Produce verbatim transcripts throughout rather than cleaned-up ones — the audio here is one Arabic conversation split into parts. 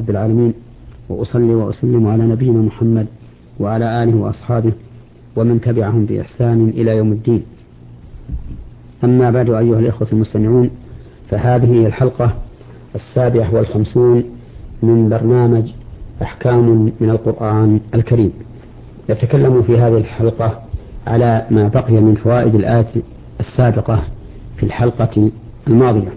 رب العالمين، وأصلي وأسلم على نبينا محمد وعلى آله وأصحابه ومن تبعهم بإحسان إلى يوم الدين. أما بعد، أيها الإخوة المستمعون، فهذه هي الحلقة السابعة والخمسون من برنامج أحكام من القرآن الكريم. نتكلم في هذه الحلقة على ما بقي من فوائد الآية السابقة في الحلقة الماضية.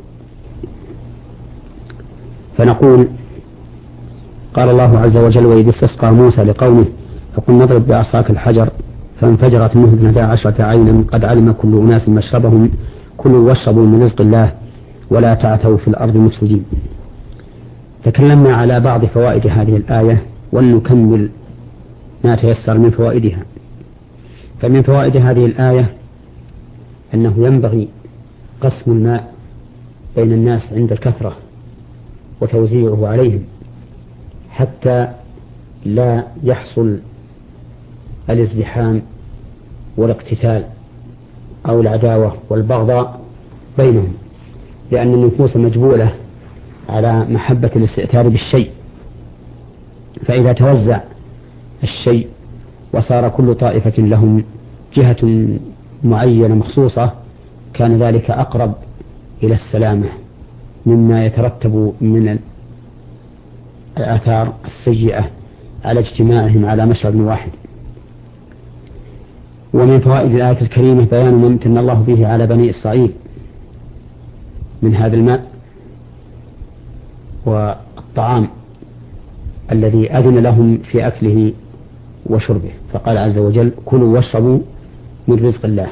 فنقول: قال الله عز وجل: وإذ استسقى موسى لقومه فقلنا اضرب بعصاك الحجر فانفجرت منه اثنتا عشرة عينا قد علم كل أناس مشربهم كلوا واشربوا من رزق الله ولا تعثوا في الأرض مفسدين. تكلمنا على بعض فوائد هذه الآية ونكمل ما تيسر من فوائدها. فمن فوائد هذه الآية أنه ينبغي قسم الماء بين الناس عند الكثرة وتوزيعه عليهم حتى لا يحصل الازدحام والاقتتال أو العداوة والبغضاء بينهم، لأن النفوس مجبولة على محبة الاستئثار بالشيء، فإذا توزع الشيء وصار كل طائفة لهم جهة معينة مخصوصة كان ذلك أقرب إلى السلامة مما يترتب من الآثار السيئة على اجتماعهم على مشرب واحد. ومن فوائد الآية الكريمة بيان ما امتن الله به على بني إسرائيل من هذا الماء والطعام الذي أذن لهم في أكله وشربه، فقال عز وجل: كلوا واشربوا من رزق الله.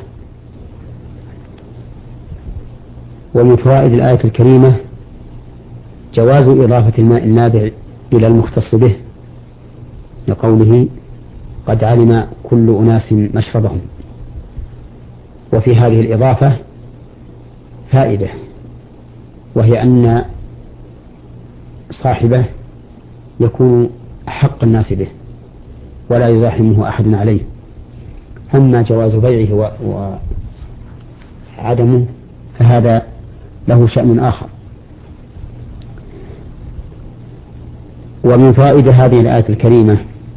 ومن فوائد الآية الكريمة جواز إضافة الماء النابع إلى المختص به لقوله: قد علم كل أناس مشربهم. وفي هذه الإضافة فائدة، وهي أن صاحبه يكون أحق الناس به ولا يزاحمه أحد عليه. أما جواز بيعه وعدمه فهذا له شأن آخر. ومن فوائد هذه الآية الكريمة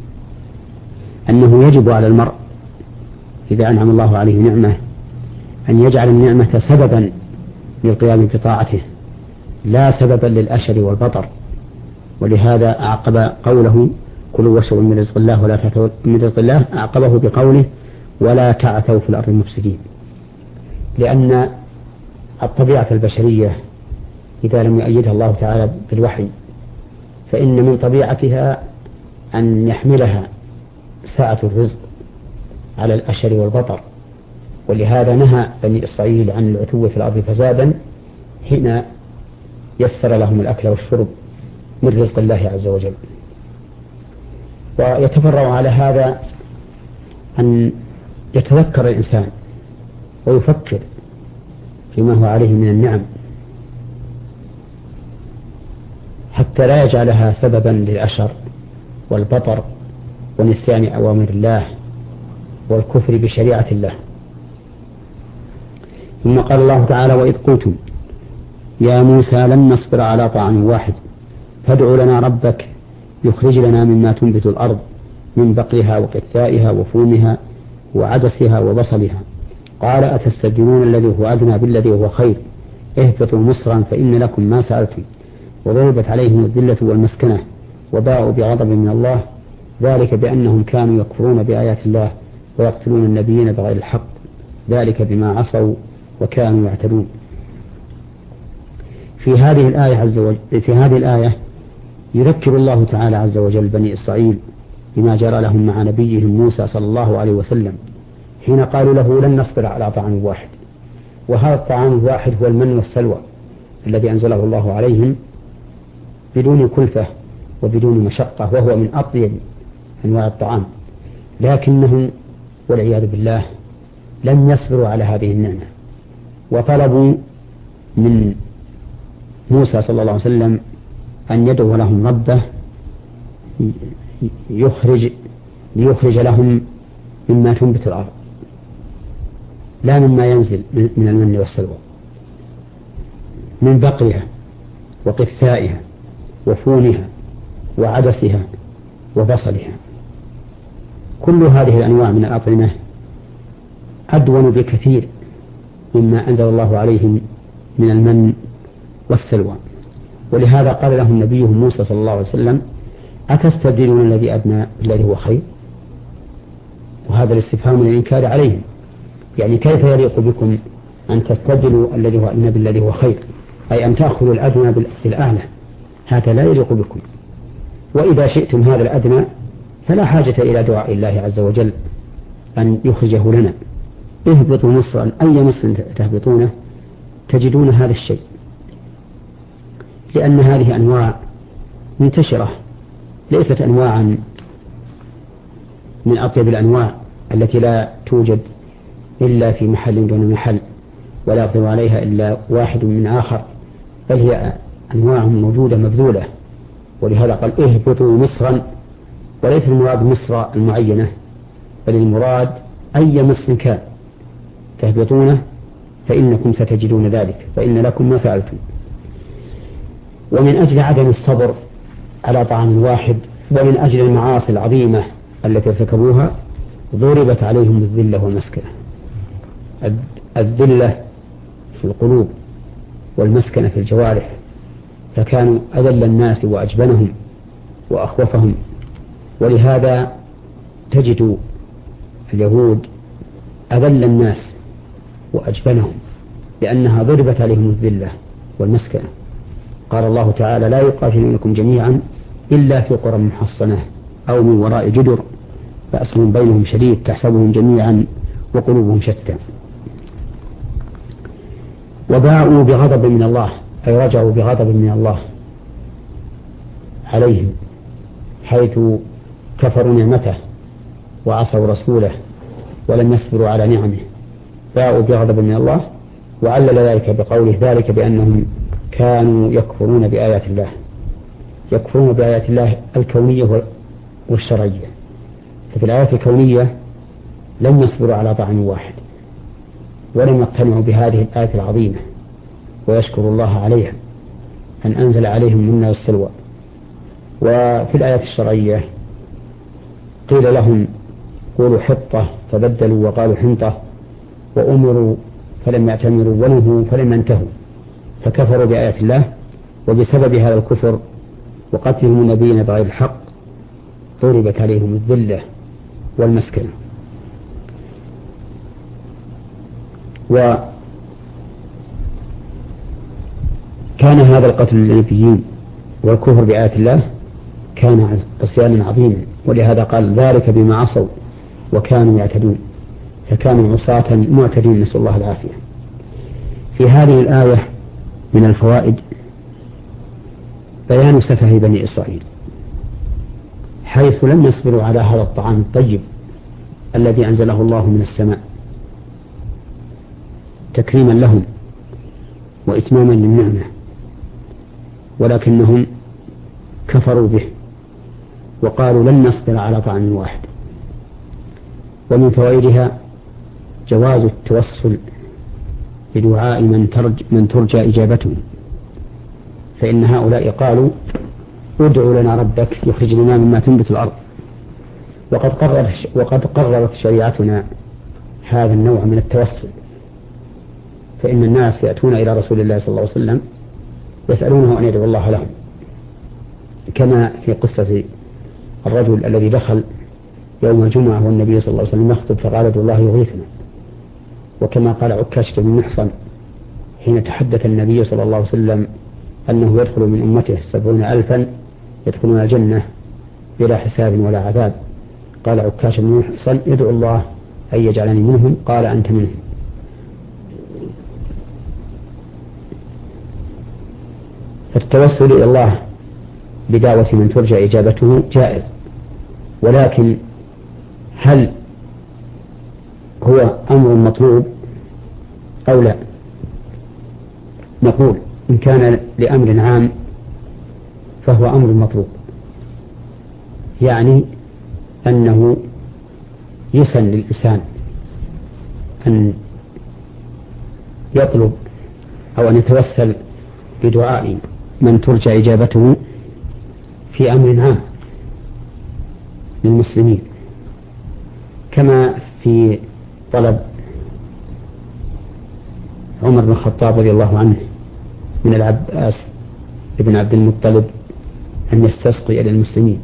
أنه يجب على المرء إذا أنعم الله عليه نعمة أن يجعل النعمة سببا للقيام بطاعته لا سببا للأشر والبطر. ولهذا أعقب قوله: كلوا واشربوا من رزق الله ولا تعثوا من رزق الله، أعقبه بقوله: ولا تعثوا في الأرض مفسدين. لأن الطبيعة البشرية إذا لم يؤيدها الله تعالى بالوحي فإن من طبيعتها أن يحملها سعة الرزق على الأشر والبطر. ولهذا نهى بني إسرائيل عن العتو في الأرض فسادا حين يسر لهم الأكل والشرب من رزق الله عز وجل. ويتفرع على هذا أن يتذكر الإنسان ويفكر فيما هو عليه من النعم حتى لا يجعلها سببا للأشر والبطر ونسيان أوامر الله والكفر بشريعة الله. ثم قال الله تعالى: وإذ قلتم يا موسى لن نصبر على طعام واحد فادع لنا ربك يخرج لنا مما تنبت الأرض من بقلها وقثائها وفومها وعدسها وبصلها قال أتستبدلون الذي هو أدنى بالذي هو خير اهبطوا مصرا فإن لكم ما سألتم وضربت عليهم الذلة والمسكنة وباءوا بغضب من الله ذلك بأنهم كانوا يكفرون بآيات الله ويقتلون النبيين بغير الحق ذلك بما عصوا وكانوا يعتدون. في هذه الآية عز وجل في هذه الآية يذكر الله تعالى عز وجل بني إسرائيل بما جرى لهم مع نبيهم موسى صلى الله عليه وسلم حين قالوا له لن نصبر على طعام واحد. وهذا الطعام الواحد هو المن والسلوى الذي أنزله الله عليهم بدون كلفة وبدون مشقة، وهو من أطيب أنواع الطعام، لكنهم والعياذ بالله لم يصبروا على هذه النعمة وطلبوا من موسى صلى الله عليه وسلم أن يدعو لهم ربه يخرج ليخرج لهم مما تنبت الأرض لا مما ينزل من المن والسلوى من بقلها وقثائها وفونها وعدسها وبصلها. كل هذه الأنواع من الأطعمة أدون بكثير مما أنزل الله عليهم من المن والسلوى. ولهذا قال لهم نبيهم موسى صلى الله عليه وسلم: أتستبدلون الذي أدنى بالذي هو خير؟ وهذا الاستفهام من الإنكار عليهم، يعني كيف يليق بكم أن تستبدلوا الذي هو أدنى بالذي هو خير، أي أن تأخذوا الأدنى بالأعلى، هذا لا يليق بكم. وإذا شئتم هذا الأدنى فلا حاجة إلى دعاء الله عز وجل أن يخرجه لنا. اهبطوا مصرا، أي مصر تهبطونه تجدون هذا الشيء، لأن هذه أنواع منتشرة، ليست أنواعا من أطيب الأنواع التي لا توجد إلا في محل دون محل، ولا يقدر عليها إلا واحد من آخر، بل هي أنواع موجودة مبذولة. ولهذا قال: اهبطوا مصرا، وليس المراد مصر المعينة، بل المراد أي مصر كان تهبطونه فإنكم ستجدون ذلك، فإن لكم ما سألتم. ومن أجل عدم الصبر على طعام واحد، ومن أجل المعاصي العظيمة التي ارتكبوها، ضربت عليهم الذلة والمسكنة. الذلة في القلوب والمسكنة في الجوارح، فكانوا أذل الناس وأجبنهم وأخوفهم. ولهذا تجد اليهود أذل الناس وأجبنهم، لأنها ضربت عليهم الذلة والمسكنة. قال الله تعالى: لا يقاتلونكم جميعا إلا في قرى محصنة أو من وراء جدر بأس بينهم شديد تحسبهم جميعا وقلوبهم شتى. وباءوا بغضب من الله، أي رجعوا بغضب من الله عليهم، حيث كفروا نعمته وعصوا رسوله ولم يصبروا على نعمه. باءوا بغضب من الله، وعلل ذلك بقوله: ذلك بأنهم كانوا يكفرون بآيات الله، يكفرون بآيات الله الكونية والشرعية. ففي الآيات الكونية لم يصبروا على طعام واحد، ولم يقتنعوا بهذه الآية العظيمة ويشكروا الله عليها أن أنزل عليهم المن والسلوى. وفي الآيات الشرعية قيل لهم: قولوا حطة فبدلوا وقالوا حنطة، وأمروا فلم يأتمروا ونهوا فلم ينتهوا، فكفروا بآيات الله. وبسبب هذا الكفر وقتلهم النبيين بغير الحق ضربت عليهم الذلة والمسكنة. وكان هذا القتل للنبيين والكفر بآيات الله كان عصيانا عظيما، ولهذا قال: ذلك بما عصوا وكانوا يعتدون، فكانوا عصاة معتدين، نسأل الله العافية. في هذه الآية من الفوائد بيان سفه بني إسرائيل، حيث لم يصبروا على هذا الطعام الطيب الذي أنزله الله من السماء تكريما لهم وإتماما للنعمة، ولكنهم كفروا به وقالوا لن نصبر على طعام واحد. ومن فوائدها جواز التوسل بدعاء من, ترج من ترجى إجابته، فإن هؤلاء قالوا: ادعوا لنا ربك يخرج لنا مما تنبت الأرض. وقد قررت, وقد قررت شريعتنا هذا النوع من التوسل، فإن الناس يأتون إلى رسول الله صلى الله عليه وسلم يسألونه أن يدعو الله لهم، كما في قصة الرجل الذي دخل يوم الجمعة والنبي صلى الله عليه وسلم يخطب فقال: ادعو الله يغيثنا. وكما قال عكاشة بن محصن حين تحدث النبي صلى الله عليه وسلم أنه يدخل من أمته سبعون ألفا يدخلون الجنة بلا حساب ولا عذاب، قال عكاشة بن محصن: ادعو الله أن يجعلني منهم، قال: أنت منهم. فالتوسل إلى الله بدعوة من ترجى إجابته جائز، ولكن هل هو أمر مطلوب أو لا؟ نقول: إن كان لأمر عام فهو أمر مطلوب، يعني أنه يسن للإنسان أن يطلب أو أن يتوسل بدعاء من ترجى إجابته في أمر عام للمسلمين، كما في طلب عمر بن الخطاب رضي الله عنه من العباس ابن عبد المطلب أن يستسقي للمسلمين،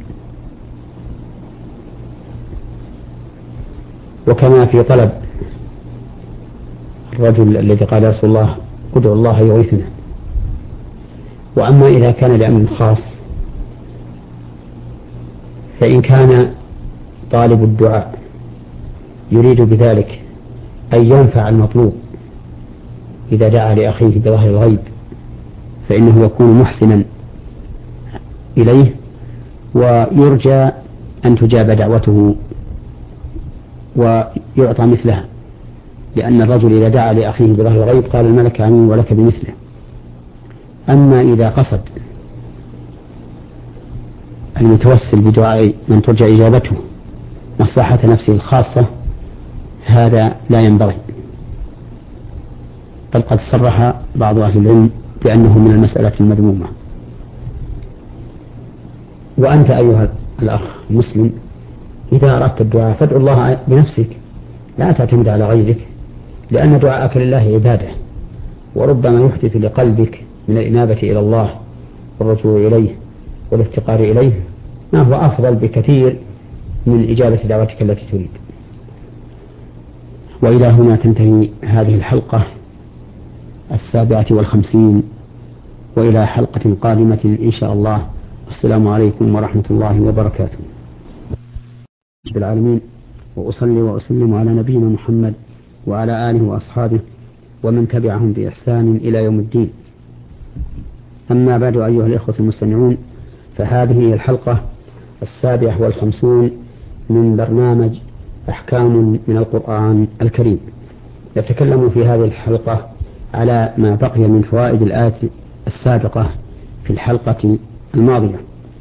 وكما في طلب الرجل الذي قال يا رسول الله ادعو الله يغيثنا. وأما إذا كان لأمر خاص فإن كان طالب الدعاء يريد بذلك أن ينفع المطلوب إذا دعا لأخيه بظهر الغيب فإنه يكون محسنا إليه، ويرجى أن تجاب دعوته ويعطى مثلها، لأن الرجل إذا دعا لأخيه بظهر الغيب قال الملك آمين ولك بمثله. أما إذا قصد المتوسل بدعاء من ترجى إجابته مصلحة نفسه الخاصة هذا لا ينبغي، بل قد صرح بعض أهل العلم بأنه من المسألة المذمومة. وأنت أيها الأخ المسلم إذا أردت الدعاء فادعو الله بنفسك، لا تعتمد على غيرك، لأن دعاءك لله عبادة، وربما يحدث لقلبك من الإنابة إلى الله والرجوع إليه والافتقار إليه ما هو أفضل بكثير من إجابة دعوتك التي تريد. وإلى هنا تنتهي هذه الحلقة السابعة والخمسين، وإلى حلقة قادمة إن شاء الله. السلام عليكم ورحمة الله وبركاته. رب العالمين، وأصلي وأسلم على نبينا محمد وعلى آله وأصحابه ومن تبعهم بإحسان إلى يوم الدين. أما بعد أيها الإخوة المستمعون، فهذه هي الحلقة السابعة والخمسون من برنامج أحكام من القرآن الكريم. نتكلم في هذه الحلقة على ما بقي من فوائد الآية السابقة في الحلقة الماضية.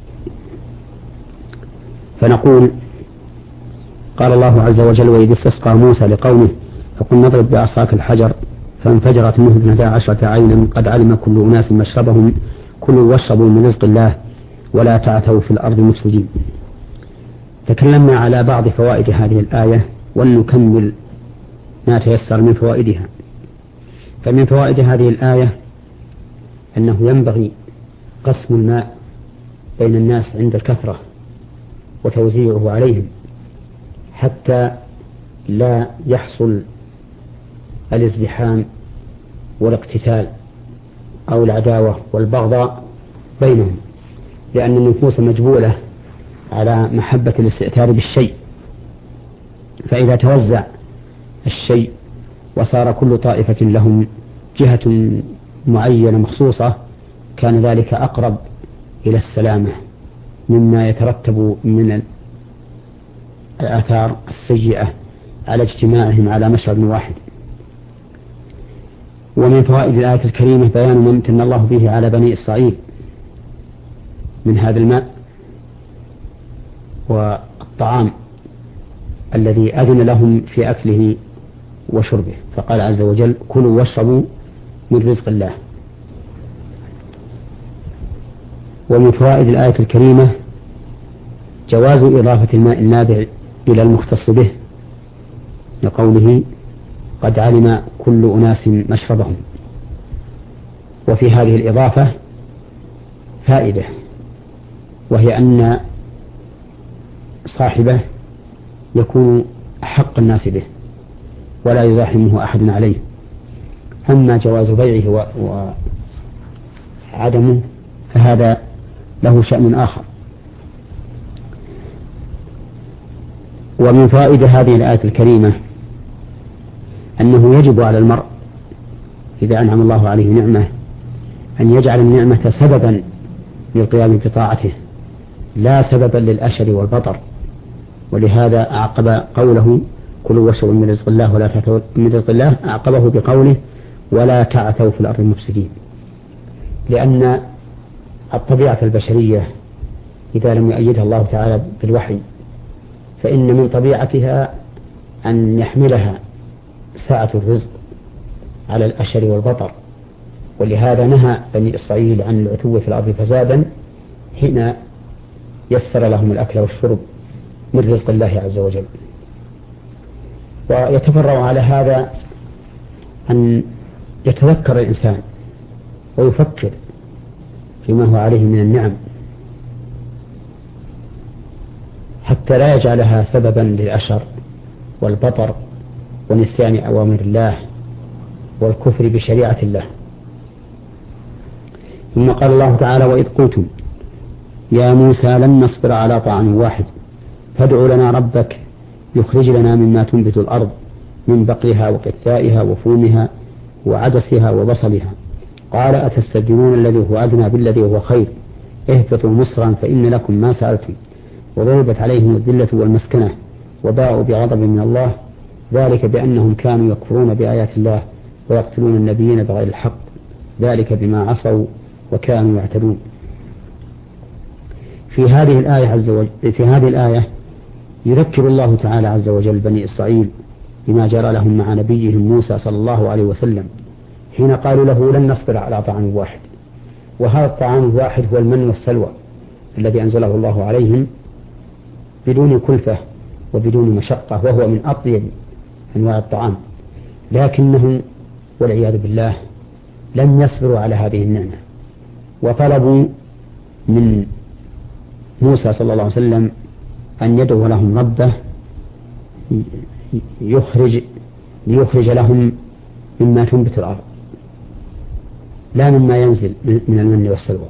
فنقول قال الله عز وجل وإذ استسقى موسى لقومه فقل نضرب بعصاك الحجر فانفجرت منه اثنتا عشرة عينا قد علم كل أناس مشربهم كلوا واشربوا من رزق الله ولا تعثوا في الأرض مفسدين. تكلمنا على بعض فوائد هذه الآية ونكمل ما تيسر من فوائدها. فمن فوائد هذه الآية أنه ينبغي قسم الماء بين الناس عند الكثرة وتوزيعه عليهم حتى لا يحصل الازدحام والاقتتال أو العداوة والبغضاء بينهم، لأن النفوس مجبولة على محبة الاستئثار بالشيء، فإذا توزع الشيء وصار كل طائفة لهم جهة معينة مخصوصة كان ذلك أقرب إلى السلامة مما يترتب من الآثار السيئة على اجتماعهم على مشرب واحد. ومن فوائد الآية الكريمة بيان ما امتن الله به على بني إسرائيل من هذا الماء والطعام الذي أذن لهم في أكله وشربه، فقال عز وجل كلوا واشربوا من رزق الله. ومن فوائد الآية الكريمة جواز إضافة الماء النابع إلى المختص به لقوله قد علم كل أناس مشربهم. وفي هذه الإضافة فائدة، وهي أن صاحبه يكون أحق الناس به ولا يزاحمه أحد عليه. أما جواز بيعه وعدمه فهذا له شأن آخر. ومن فائدة هذه الآية الكريمة أنه يجب على المرء إذا أنعم الله عليه نعمة أن يجعل النعمة سببا للقيام بطاعته لا سببا للأشر والبطر. ولهذا أعقب قوله كلوا واشربوا من رزق الله ولا تعثوا من رزق الله أعقبه بقوله ولا تعثوا في الأرض مفسدين، لأن الطبيعة البشرية إذا لم يؤيدها الله تعالى بالوحي فإن من طبيعتها أن يحملها ساعة الرزق على الأشر والبطر. ولهذا نهى بني إسرائيل عن العتو في الأرض فسادا حين يسر لهم الأكل والشرب من رزق الله عز وجل. ويتفرع على هذا أن يتذكر الإنسان ويفكر فيما هو عليه من النعم حتى لا يجعلها سببا للأشر والبطر ونسيان أوامر الله والكفر بشريعة الله. ثم قال الله تعالى: وإذ قلتم يا موسى لن نصبر على طعام واحد فادع لنا ربك يخرج لنا مما تنبت الأرض من بقلها وقثائها وفومها وعدسها وبصلها قال أتستبدلون الذي هو أدنى بالذي هو خير اهبطوا مصرا فإن لكم ما سألتم وضربت عليهم الذلة والمسكنة وباءوا بغضب من الله ذلك بأنهم كانوا يكفرون بآيات الله ويقتلون النبيين بغير الحق ذلك بما عصوا وكانوا يعتدون. في هذه الآية عز وجل في هذه الآية يذكر الله تعالى عز وجل بني إسرائيل بما جرى لهم مع نبيهم موسى صلى الله عليه وسلم حين قالوا له لن نصبر على طعام واحد، وهذا الطعام الواحد هو المن والسلوى الذي أنزله الله عليهم بدون كلفة وبدون مشقة، وهو من أطيب أنواع الطعام، لكنه والعياذ بالله لم يصبروا على هذه النعمة وطلبوا من موسى صلى الله عليه وسلم أن يدعو لهم ربه يخرج ليخرج لهم مما تنبت الأرض لا مما ينزل من المن والسلوى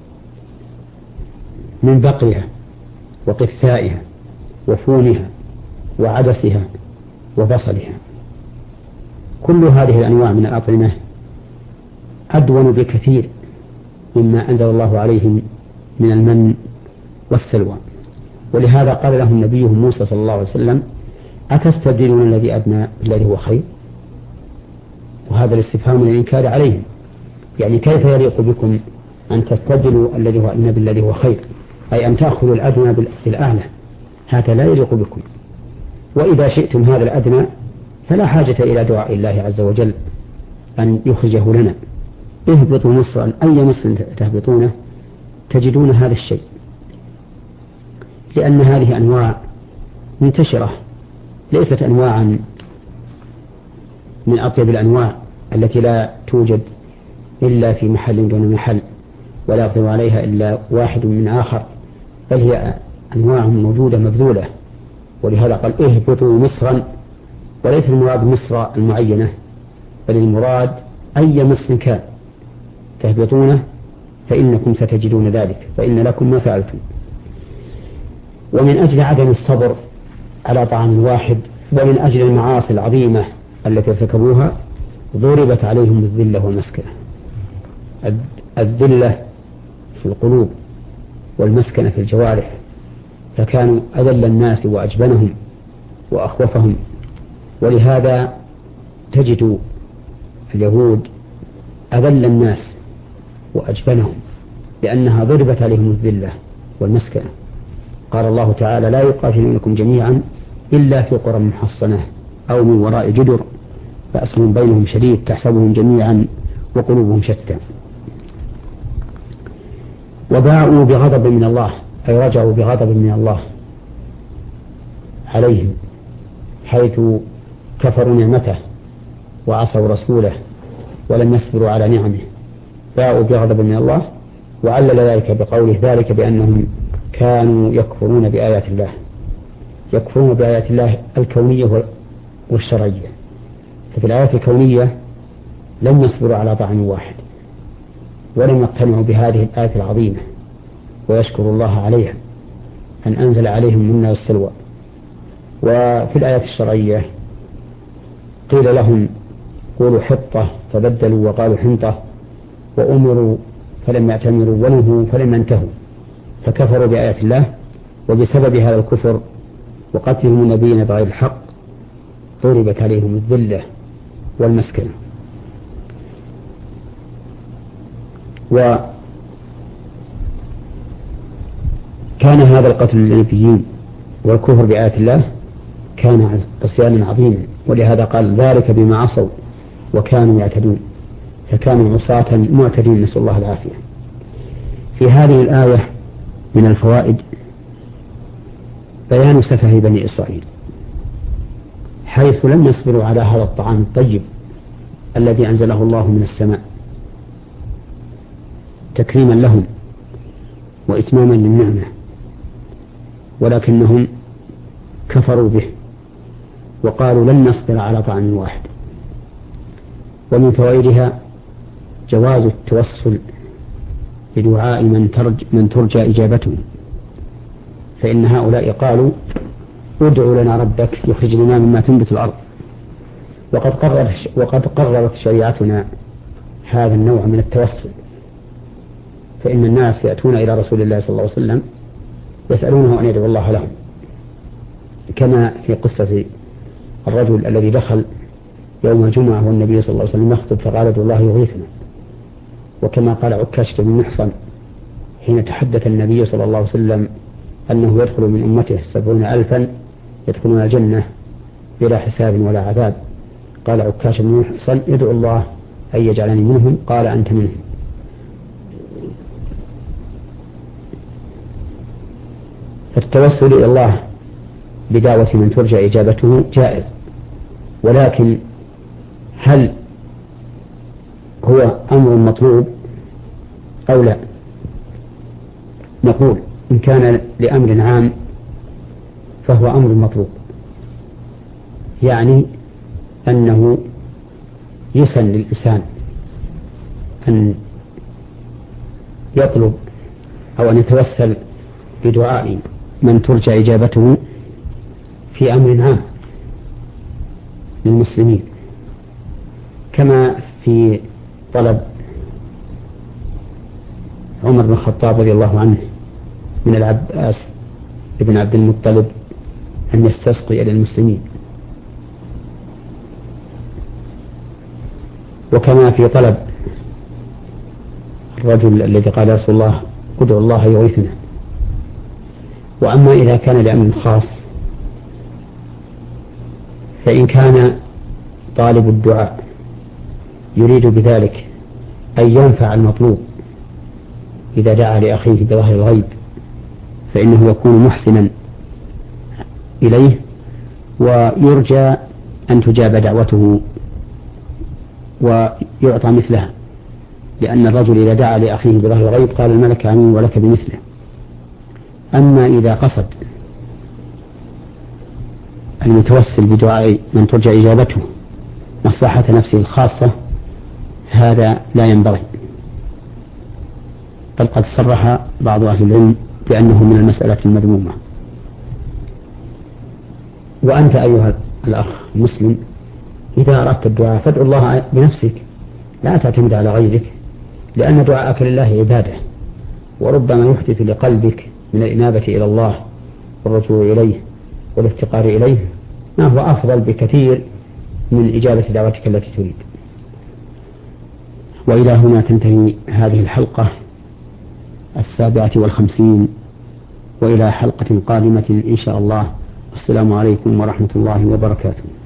من بقلها وقثائها وفونها وعدسها وبصلها. كل هذه الأنواع من الأطعمة أدون بكثير مما أنزل الله عليهم من المن والسلوى، ولهذا قال لهم نبيهم موسى صلى الله عليه وسلم أتستبدلون الذي أدنى الذي هو خير، وهذا الاستفهام للإنكار عليهم، يعني كيف يليق بكم أن تستبدلوا الذي هو أدنى بالذي هو خير، أي أن تأخذوا الأدنى بالأعلى، هذا لا يليق بكم. وإذا شئتم هذا الأدنى فلا حاجة إلى دعاء الله عز وجل أن يخرجه لنا، اهبطوا مصرا أي مصر تهبطونه تجدون هذا الشيء، لأن هذه أنواع منتشرة ليست أنواعا من أطيب الأنواع التي لا توجد إلا في محل دون محل ولا يقدر عليها إلا واحد من آخر، بل هي أنواع موجودة مبذولة. ولهذا قال اهبطوا مصرا، وليس المراد مصر المعينة بل المراد أي مصر كان تهبطونه فإنكم ستجدون ذلك فإن لكم ما سألتم. ومن أجل عدم الصبر على طعام واحد ومن أجل المعاصي العظيمة التي ارتكبوها ضربت عليهم الذلة والمسكنة، الذلة في القلوب والمسكنة في الجوارح، فكانوا أذل الناس وأجبنهم وأخوفهم. ولهذا تجد اليهود أذل الناس وأجبنهم لأنها ضربت عليهم الذلة والمسكنة. قال الله تعالى لا يقاتلونكم جميعا إلا في قرى محصنة أو من وراء جدر بأسهم بينهم شديد تحسبهم جميعا وقلوبهم شتى. وباءوا بغضب من الله أي رجعوا بغضب من الله عليهم حيث كفروا نعمته وعصوا رسوله ولم يصبروا على نعمه، باءوا بغضب من الله. وعلل ذلك بقوله ذلك بأنهم كانوا يكفرون بآيات الله، يكفرون بآيات الله الكونية والشرعية. ففي الآيات الكونية لم يصبروا على طعام واحد ولم يقتنعوا بهذه الآية العظيمة ويشكروا الله عليها أن أنزل عليهم منا والسلوى. وفي الآيات الشرعية قيل لهم قولوا حطة فبدلوا وقالوا حنطة، وأمروا فلم يعتمروا ونهوا فلم ينتهوا، فكفروا بآيات الله. وبسبب هذا الكفر وقتلهم النبيين بغير الحق ضربت عليهم الذلة والمسكنة. وكان هذا القتل للنبيين والكفر بآيات الله كان عصيانا عظيما، ولهذا قال ذلك بما عصوا وكانوا يعتدون، فكانوا عصاة معتدين، نسأل الله العافية. في هذه الآية من الفوائد بيان سفه بني إسرائيل، حيث لم يصبروا على هذا الطعام الطيب الذي أنزله الله من السماء تكريما لهم وإتماما للنعمة، ولكنهم كفروا به وقالوا لن نصبر على طعام واحد. ومن فوائدها جواز التوسل بدعاء من ترجى, من ترجى إجابته، فإن هؤلاء قالوا ادعوا لنا ربك يخرج لنا مما تنبت الأرض، وقد قررت, وقد قررت شريعتنا هذا النوع من التوسل، فإن الناس يأتون إلى رسول الله صلى الله عليه وسلم يسألونه أن يدعو الله لهم، كما في قصة الرجل الذي دخل يوم الجمعة والنبي صلى الله عليه وسلم يخطب فقال ادعو الله يغيثنا، وكما قال عكاشة بن محصن حين تحدث النبي صلى الله عليه وسلم أنه يدخل من أمته سبعون ألفا يدخلون الجنة بلا حساب ولا عذاب، قال عكاشة بن محصن ادعو الله أن يجعلني منهم، قال أنت منهم. فالتوسل إلى الله بدعوة من ترجى إجابته جائز، ولكن هل هو أمر مطلوب أو لا؟ نقول إن كان لأمر عام فهو أمر مطلوب، يعني أنه يسن للإنسان أن يطلب أو أن يتوسل بدعاء من ترجى إجابته في أمر عام للمسلمين، كما في طلب عمر بن الخطاب رضي الله عنه من العباس ابن عبد المطلب أن يستسقي للمسلمين، وكما في طلب الرجل الذي قال رسول الله ادعو الله يغيثنا. وأما إذا كان لأمر خاص فإن كان طالب الدعاء يريد بذلك أن ينفع المطلوب إذا دعا لأخيه بظهر الغيب فإنه يكون محسنا إليه ويرجى أن تجاب دعوته ويعطى مثلها، لأن الرجل إذا دعا لأخيه بظهر الغيب قال الملك آمين ولك بمثله. أما إذا قصد المتوسل بدعاء من ترجى إجابته مصلحة نفسه الخاصة هذا لا ينبغي، بل قد صرح بعض أهل العلم بأنه من المسألة المذمومة. وأنت أيها الأخ المسلم إذا أردت الدعاء فادعو الله بنفسك، لا تعتمد على غيرك، لأن دعاءك لله عبادة، وربما يحدث لقلبك من الإنابة إلى الله والرجوع إليه والافتقار إليه ما هو أفضل بكثير من إجابة دعوتك التي تريد. وإلى هنا تنتهي هذه الحلقة السابعة والخمسين، وإلى حلقة قادمة إن شاء الله. السلام عليكم ورحمة الله وبركاته.